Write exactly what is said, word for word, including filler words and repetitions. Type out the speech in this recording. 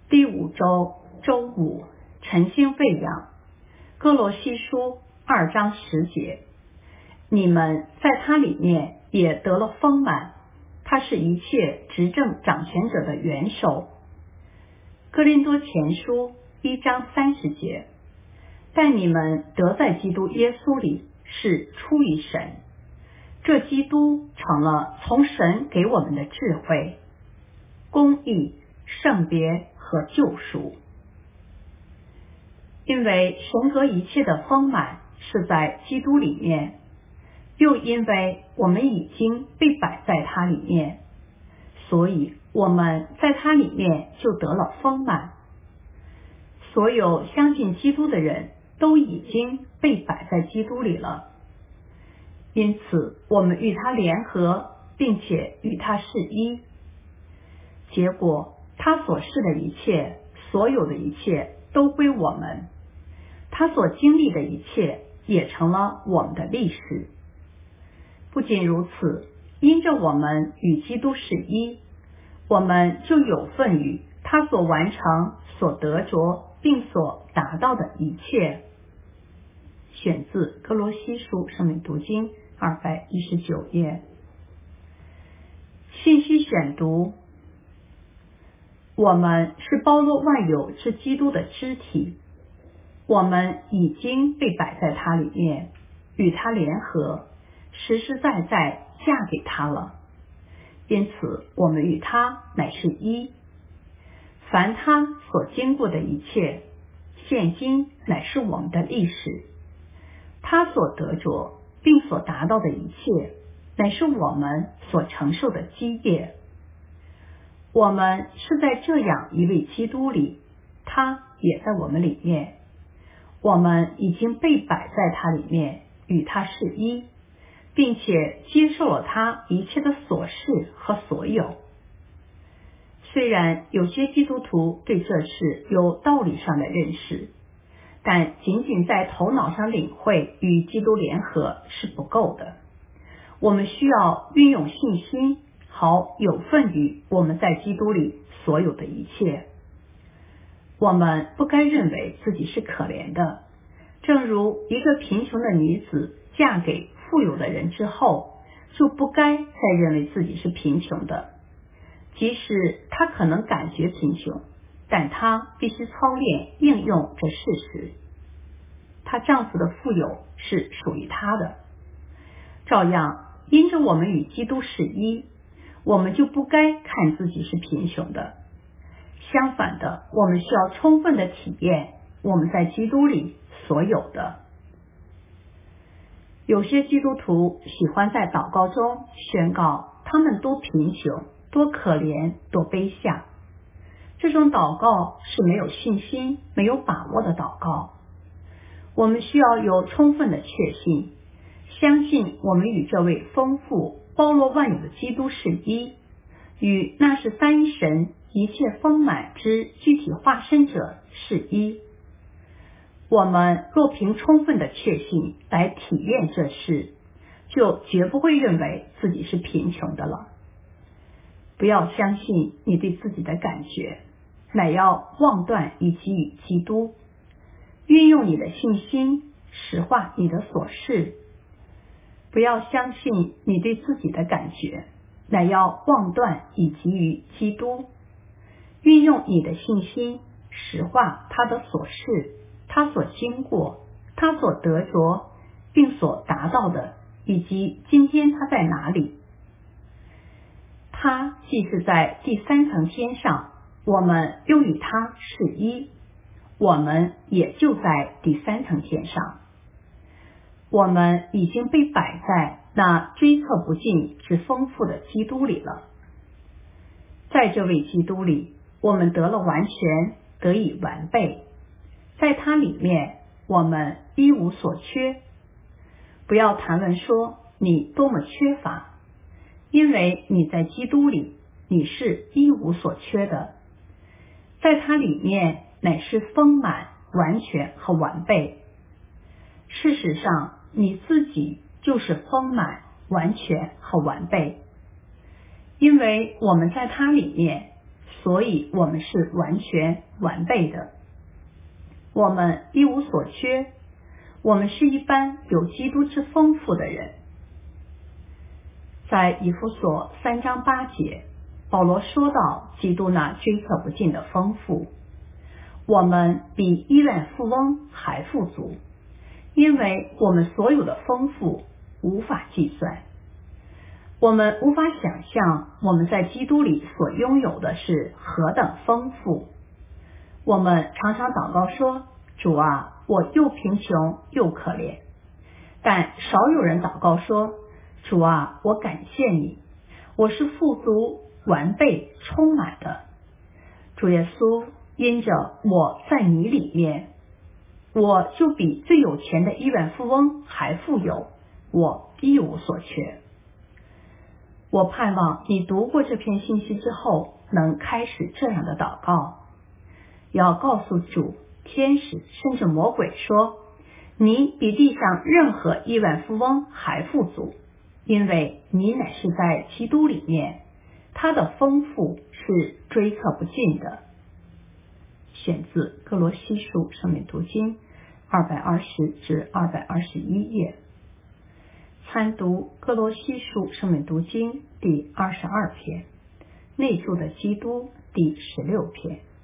第五周周五，晨星喂养。哥罗西书二章十节，你们在他里面也得了丰满，他是一切执政掌权者的元首。哥林多前书一章三十节，但你们得在基督耶稣里是出于神，这基督成了从神给我们的智慧、公义、圣别和救赎。因为神和一切的丰满是在基督里面，又因为我们已经被摆在他里面，所以我们在他里面就得了丰满。所有相信基督的人都已经被摆在基督里了，因此我们与他联合，并且与他是一。结果他所示的一切，所有的一切都归我们，他所经历的一切也成了我们的历史。不仅如此，因着我们与基督是一，我们就有份于他所完成、所得着并所达到的一切。选自哥罗西书圣灵读经二百一十九页。信息选读：我们是包罗万有之基督的肢体，我们已经被摆在他里面，与他联合，实实在在嫁给他了，因此我们与他乃是一。凡他所经过的一切，现今乃是我们的历史，他所得着并所达到的一切，乃是我们所承受的基业。我们是在这样一位基督里，他也在我们里面，我们已经被摆在他里面，与他是一，并且接受了他一切的所事和所有。虽然有些基督徒对这事有道理上的认识，但仅仅在头脑上领会与基督联合是不够的。我们需要运用信心，好有份于我们在基督里所有的一切。我们不该认为自己是可怜的，正如一个贫穷的女子嫁给富有的人之后，就不该再认为自己是贫穷的。即使她可能感觉贫穷，但她必须操练应用这事实。她丈夫的富有是属于她的。照样，因着我们与基督是一，我们就不该看自己是贫穷的。相反的，我们需要充分的体验我们在基督里所有的。有些基督徒喜欢在祷告中宣告他们多贫穷、多可怜、多卑下。这种祷告是没有信心、没有把握的祷告。我们需要有充分的确信，相信我们与这位丰富、包罗万有的基督是一，与那是三一神一切丰满之具体化身者是一。我们若凭充分的确信来体验这事，就绝不会认为自己是贫穷的了。不要相信你对自己的感觉，乃要妄断以给予基督。运用你的信心，实化你的所事。不要相信你对自己的感觉，乃要妄断以给予基督。运用你的信心，实化他的所事，他所经过，他所得着并所达到的，以及今天他在哪里。他既是在第三层天上，我们又与他是一，我们也就在第三层天上。我们已经被摆在那追测不尽之丰富的基督里了。在这位基督里，我们得了完全，得以完备。在他里面，我们一无所缺。不要谈论说你多么缺乏，因为你在基督里，你是一无所缺的。在他里面乃是丰满、完全和完备。事实上，你自己就是丰满、完全和完备。因为我们在他里面， 所以我们是完全完备的。我们一无所缺，我们是一般有基督之丰富的人。在以弗所三章八节，保罗说到基督那追测不尽的丰富，我们比亿万富翁还富足，因为我们所有的丰富无法计算。我们无法想象我们在基督里所拥有的是何等丰富。我们常常祷告说，主啊，我又贫穷又可怜。但少有人祷告说，主啊，我感谢你，我是富足、完备、充满的。主耶稣，因着我在你里面，我就比最有钱的亿万富翁还富有，我一无所缺。我盼望你读过这篇信息之后，能开始这样的祷告，要告诉主、天使甚至魔鬼说，你比地上任何亿万富翁还富足，因为你乃是在基督里面，他的丰富是追测不尽的。选自哥罗西书圣敏读经二百二十至二百二十一页，参读哥罗西书圣敏读经第二十二篇，内住的基督第十六篇。